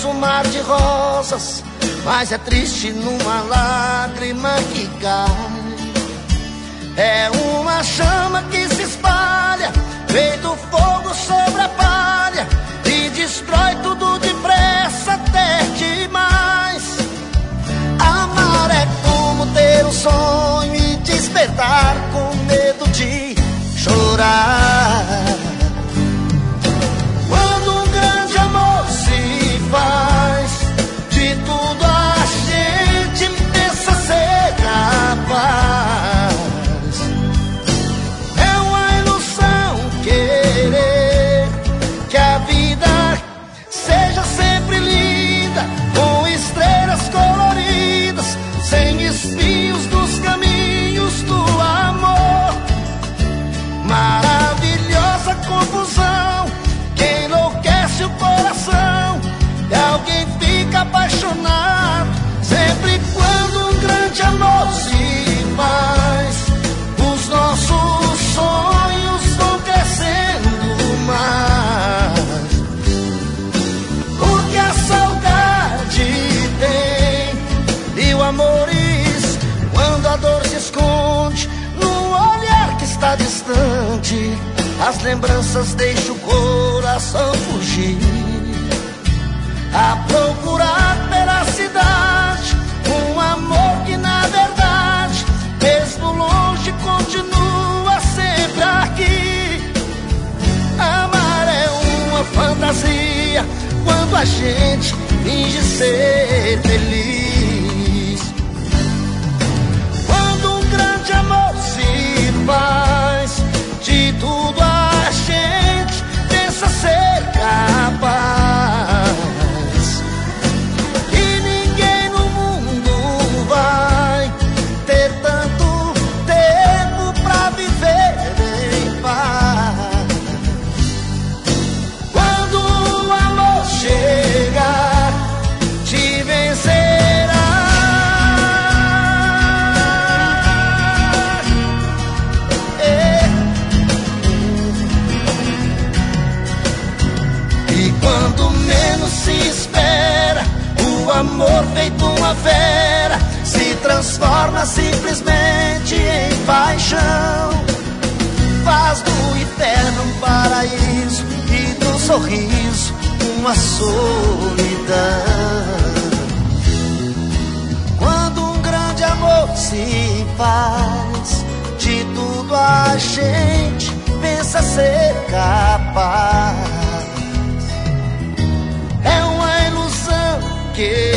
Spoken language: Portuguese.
um mar de rosas, mas é triste numa lágrima que cai. É uma chama que se espalha, feito fogo sobre a palha, e destrói tudo depressa até demais. Amar é como ter um sonho e despertar com medo de chorar. Quando um grande amor se faz, de tudo a gente pensa ser capaz. É uma ilusão querer que a vida seja sempre linda, com estrelas coloridas, sem espinhos dos caminhos do amor. Maravilhosa confusão que enlouquece o coração, e alguém fica apaixonado sempre quando um grande amor se faz. Os nossos sonhos vão crescendo mais, porque a saudade tem e o amor isso, quando a dor se esconde no olhar que está distante, as lembranças deixam o coração fugir, a procurar pela cidade um amor que na verdade, mesmo longe, continua sempre aqui. Amar é uma fantasia quando a gente finge ser feliz. Quando um grande amor se faz, de tudo a gente pensa ser capaz. E ninguém no mundo vai ter tanto tempo pra viver em paz. Quando o amor chegar, te vencerá. E quando menos se espera, o amor feito uma fera se transforma simplesmente em paixão. Faz do inferno um paraíso e do sorriso uma solidão. Quando um grande amor se faz, de tudo a gente pensa ser capaz. É uma ilusão que